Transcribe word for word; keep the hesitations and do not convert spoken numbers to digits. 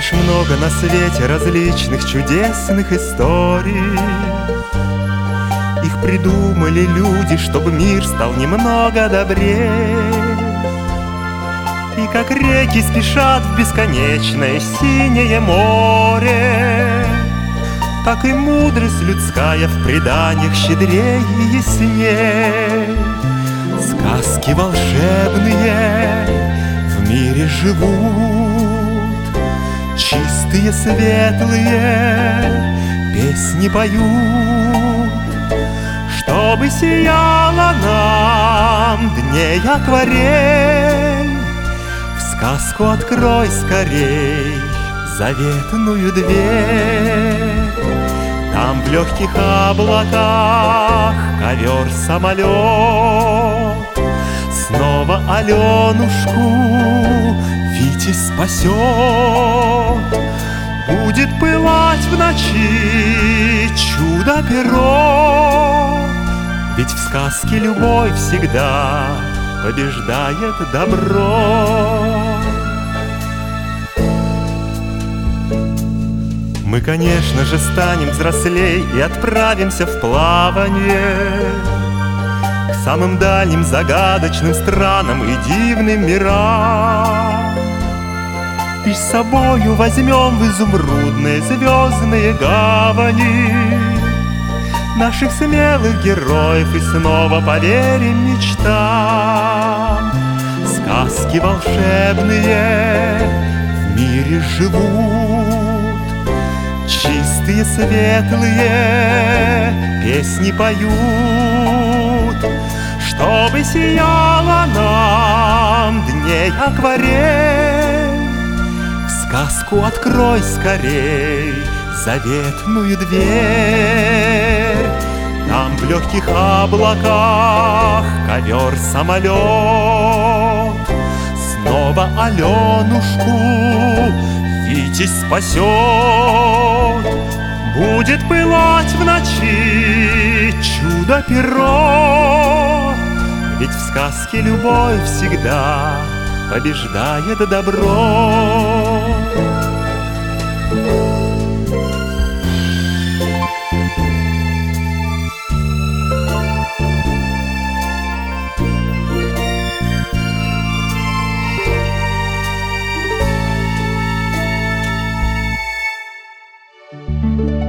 знаешь, много на свете различных чудесных историй. Их придумали люди, чтобы мир стал немного добрее. И как реки спешат в бесконечное синее море, так и мудрость людская в преданиях щедрей и ясней. Сказки волшебные в мире живут, чистые, светлые песни поют, чтобы сияла нам дней акварель. В сказку открой скорей заветную дверь. Там в легких облаках ковер-самолет снова Аленушку Витязь спасет. Будет пылать в ночи чудо-перо, ведь в сказке любовь всегда побеждает добро. Мы, конечно же, станем взрослей и отправимся в плавание к самым дальним загадочным странам и дивным мирам. И с собою возьмем в изумрудные звездные гавани наших смелых героев и снова поверим мечтам. Сказки волшебные в мире живут, чистые, светлые песни поют, чтобы сияла нам дней акварель. В сказку открой скорей заветную дверь. Там в легких облаках ковер-самолет снова Аленушку Витязь спасет. Будет пылать в ночи чудо-перо, ведь в сказке любовь всегда побеждает добро. Thank you.